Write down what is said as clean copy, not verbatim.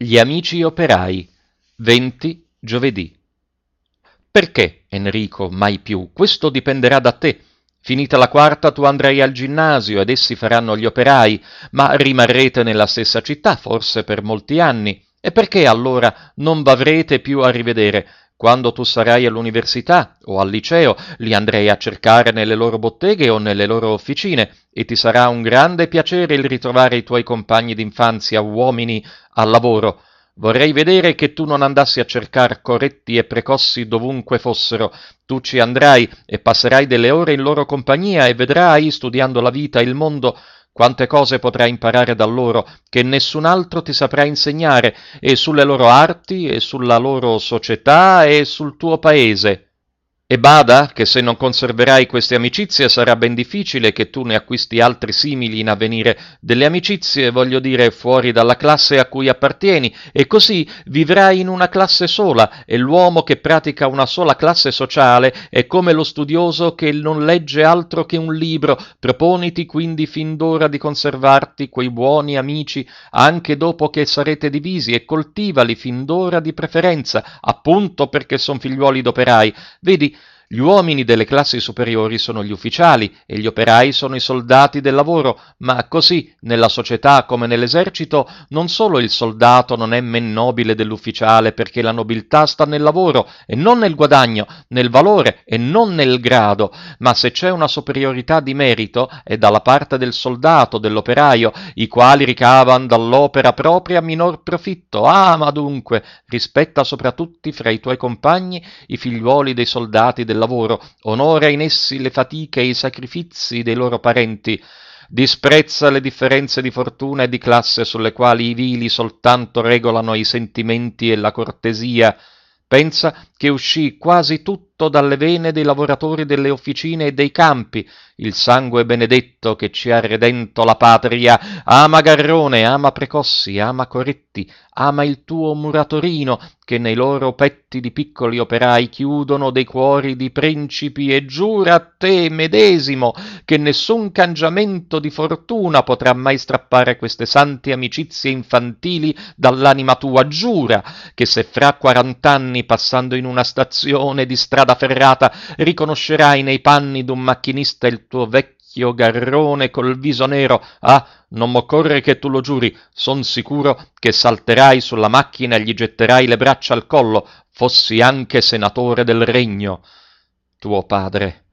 Gli amici operai, 20 giovedì. Perché, Enrico, mai più? Questo dipenderà da te. Finita la quarta tu andrai al ginnasio ed essi faranno gli operai, ma rimarrete nella stessa città, forse per molti anni. E perché allora non v'avrete più a rivedere? Quando tu sarai all'università o al liceo, li andrei a cercare nelle loro botteghe o nelle loro officine, e ti sarà un grande piacere il ritrovare i tuoi compagni d'infanzia, uomini, al lavoro. Vorrei vedere che tu non andassi a cercar corretti e precossi dovunque fossero. Tu ci andrai e passerai delle ore in loro compagnia e vedrai, studiando la vita e il mondo, quante cose potrai imparare da loro che nessun altro ti saprà insegnare, e sulle loro arti, e sulla loro società, e sul tuo paese. E bada che se non conserverai queste amicizie sarà ben difficile che tu ne acquisti altri simili in avvenire, delle amicizie, voglio dire, fuori dalla classe a cui appartieni, e così vivrai in una classe sola, e l'uomo che pratica una sola classe sociale è come lo studioso che non legge altro che un libro. Proponiti quindi fin d'ora di conservarti quei buoni amici anche dopo che sarete divisi, e coltivali fin d'ora di preferenza, appunto perché son figliuoli d'operai. Vedi, gli uomini delle classi superiori sono gli ufficiali e gli operai sono i soldati del lavoro, ma così, nella società come nell'esercito, non solo il soldato non è men nobile dell'ufficiale, perché la nobiltà sta nel lavoro e non nel guadagno, nel valore e non nel grado, ma se c'è una superiorità di merito è dalla parte del soldato, dell'operaio, i quali ricavan dall'opera propria minor profitto. Ama dunque, rispetta sopra tutti fra i tuoi compagni i figliuoli dei soldati del lavoro, onora in essi le fatiche e i sacrifizi dei loro parenti, disprezza le differenze di fortuna e di classe sulle quali i vili soltanto regolano i sentimenti e la cortesia. Pensa che uscì quasi tutto dalle vene dei lavoratori delle officine e dei campi, il sangue benedetto che ci ha redento la patria. Ama Garrone, ama Precossi, ama Coretti, ama il tuo muratorino, che nei loro petti di piccoli operai chiudono dei cuori di principi, e giura a te medesimo che nessun cangiamento di fortuna potrà mai strappare queste sante amicizie infantili dall'anima tua. Giura che se fra 40 anni, passando in una stazione di strada ferrata, riconoscerai nei panni d'un macchinista il tuo vecchio Garrone col viso nero, non m'occorre che tu lo giuri, son sicuro che salterai sulla macchina e gli getterai le braccia al collo, fossi anche senatore del regno. Tuo padre.